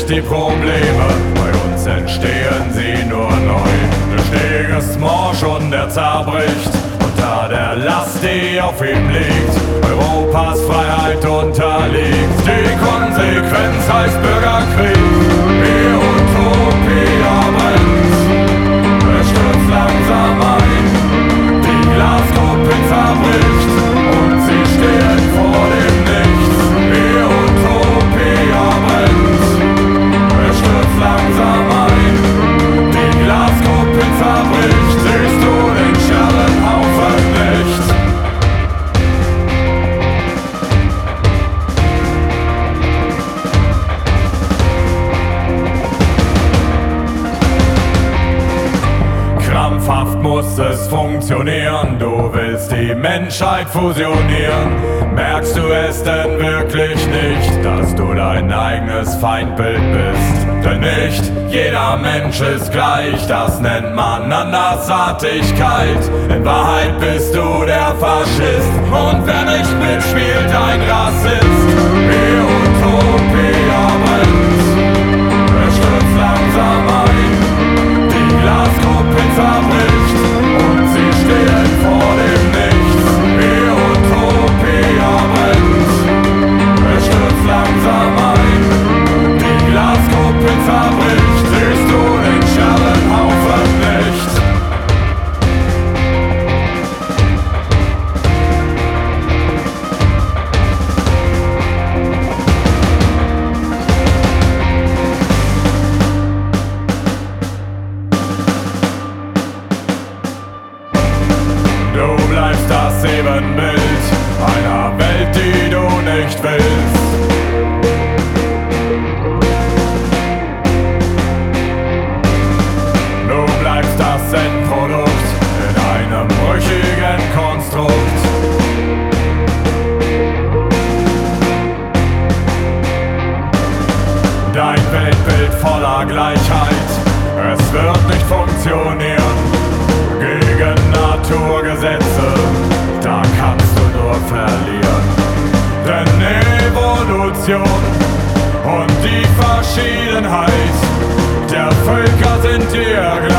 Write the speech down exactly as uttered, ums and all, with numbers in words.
nicht die Probleme, bei uns entstehen sie nur neu. Der Schnee ist morsch und er zerbricht unter der Last, die auf ihm liegt. Europas Freiheit unterliegt. Die Konsequenz heißt Bürgerkrieg. Die Utopia brennt, es stürzt langsam ein. Die Glaskuppel zerbricht und sie stehen vor dem Nichts. Die Utopia brennt, es stürzt langsam ein. Die Glaskuppel zerbricht, siehst du den Scherbenhaufen nicht? Krampfhaft muss es funktionieren, du willst die Menschheit fusionieren. Merkst du es denn wirklich nicht, dass du dein eigenes Feindbild bist? Denn nicht jeder Mensch ist gleich, das nennt man Andersartigkeit. In Wahrheit bist du der Faschist und wer nicht mitspielt, ein Rassist. Die Utopia brennt, es stürzt langsam ein. Die Glaskuppel zerbricht und sie stehen vor dem Nichts. Die Utopia brennt, es stürzt langsam ein. Die Glaskuppel zerbricht, siehst du den Scherbenhaufen nicht? Du bleibst das Ebenbild einer Welt, die du nicht willst. Du bleibst das Endprodukt in einem brüchigen Konstrukt. Dein Weltbild voller Gleichheit, es wird nicht funktionieren. Gegen Naturgesetze, da kannst du nur verlieren. Denn Evolution und die Verschiedenheit der Völker sind dir gleich.